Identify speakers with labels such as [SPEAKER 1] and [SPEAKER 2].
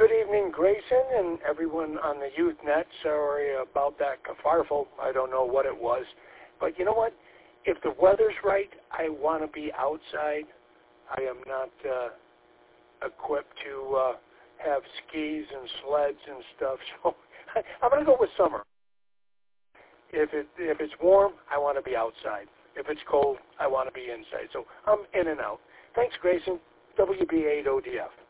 [SPEAKER 1] Good evening, Grayson, and everyone on the Youth Net. Sorry about that kerfuffle. I don't know what it was. But you know what? If the weather's right, I want to be outside. I am not equipped to have skis and sleds and stuff, so I'm going to go with summer. If it's warm, I want to be outside. If it's cold, I want to be inside. So I'm in and out. Thanks, Grayson. WB8ODF.